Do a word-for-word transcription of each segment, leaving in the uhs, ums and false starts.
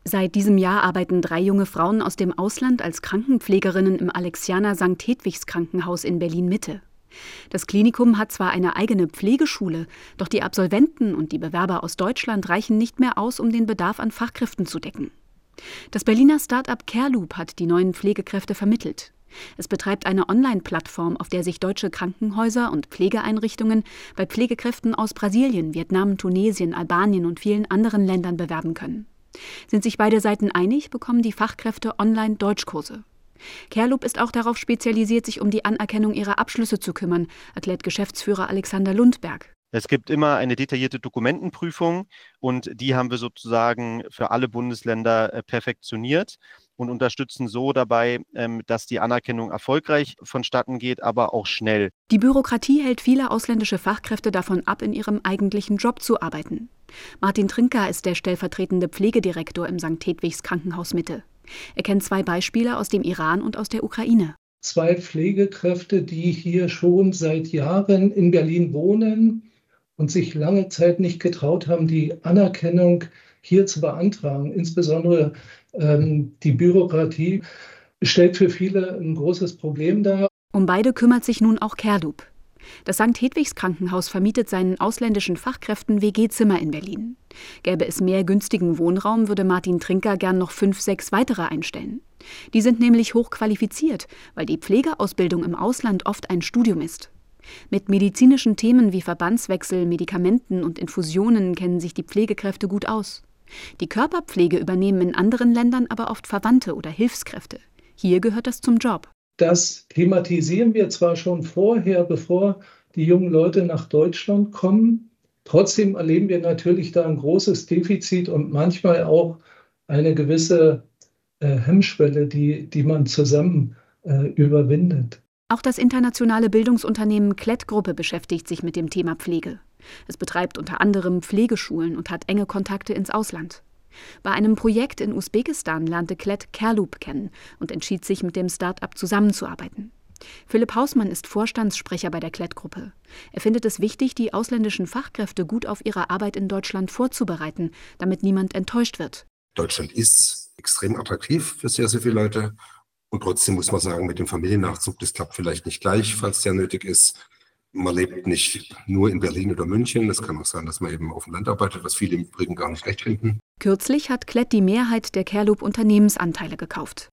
Seit diesem Jahr arbeiten drei junge Frauen aus dem Ausland als Krankenpflegerinnen im Alexianer Sankt Hedwigs Krankenhaus in Berlin-Mitte. Das Klinikum hat zwar eine eigene Pflegeschule, doch die Absolventen und die Bewerber aus Deutschland reichen nicht mehr aus, um den Bedarf an Fachkräften zu decken. Das Berliner Start-up CareLoop hat die neuen Pflegekräfte vermittelt. Es betreibt eine Online-Plattform, auf der sich deutsche Krankenhäuser und Pflegeeinrichtungen bei Pflegekräften aus Brasilien, Vietnam, Tunesien, Albanien und vielen anderen Ländern bewerben können. Sind sich beide Seiten einig, bekommen die Fachkräfte online Deutschkurse. CareLoop ist auch darauf spezialisiert, sich um die Anerkennung ihrer Abschlüsse zu kümmern, erklärt Geschäftsführer Alexander Lundberg. Es gibt immer eine detaillierte Dokumentenprüfung und die haben wir sozusagen für alle Bundesländer perfektioniert und unterstützen so dabei, dass die Anerkennung erfolgreich vonstatten geht, aber auch schnell. Die Bürokratie hält viele ausländische Fachkräfte davon ab, in ihrem eigentlichen Job zu arbeiten. Martin Trinka ist der stellvertretende Pflegedirektor im Sankt Hedwigs Krankenhaus Mitte. Er kennt zwei Beispiele aus dem Iran und aus der Ukraine. Zwei Pflegekräfte, die hier schon seit Jahren in Berlin wohnen und sich lange Zeit nicht getraut haben, die Anerkennung hier zu beantragen. Insbesondere ähm, die Bürokratie stellt für viele ein großes Problem dar. Um beide kümmert sich nun auch CareLoop. Das Sankt Hedwigs Krankenhaus vermietet seinen ausländischen Fachkräften W G-Zimmer in Berlin. Gäbe es mehr günstigen Wohnraum, würde Martin Trinka gern noch fünf, sechs weitere einstellen. Die sind nämlich hochqualifiziert, weil die Pflegeausbildung im Ausland oft ein Studium ist. Mit medizinischen Themen wie Verbandswechsel, Medikamenten und Infusionen kennen sich die Pflegekräfte gut aus. Die Körperpflege übernehmen in anderen Ländern aber oft Verwandte oder Hilfskräfte. Hier gehört das zum Job. Das thematisieren wir zwar schon vorher, bevor die jungen Leute nach Deutschland kommen. Trotzdem erleben wir natürlich da ein großes Defizit und manchmal auch eine gewisse äh, Hemmschwelle, die, die man zusammen äh, überwindet. Auch das internationale Bildungsunternehmen Klett-Gruppe beschäftigt sich mit dem Thema Pflege. Es betreibt unter anderem Pflegeschulen und hat enge Kontakte ins Ausland. Bei einem Projekt in Usbekistan lernte Klett CareLoop kennen und entschied sich, mit dem Start-up zusammenzuarbeiten. Philipp Hausmann ist Vorstandssprecher bei der Klett-Gruppe. Er findet es wichtig, die ausländischen Fachkräfte gut auf ihre Arbeit in Deutschland vorzubereiten, damit niemand enttäuscht wird. Deutschland ist extrem attraktiv für sehr, sehr viele Leute. Und trotzdem muss man sagen, mit dem Familiennachzug, das klappt vielleicht nicht gleich, falls der nötig ist. Man lebt nicht nur in Berlin oder München. Es kann auch sein, dass man eben auf dem Land arbeitet, was viele im Übrigen gar nicht recht finden. Kürzlich hat Klett die Mehrheit der CareLoop-Unternehmensanteile gekauft.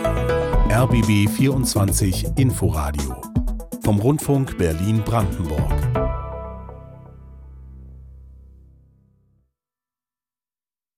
R B B vierundzwanzig Inforadio vom Rundfunk Berlin-Brandenburg.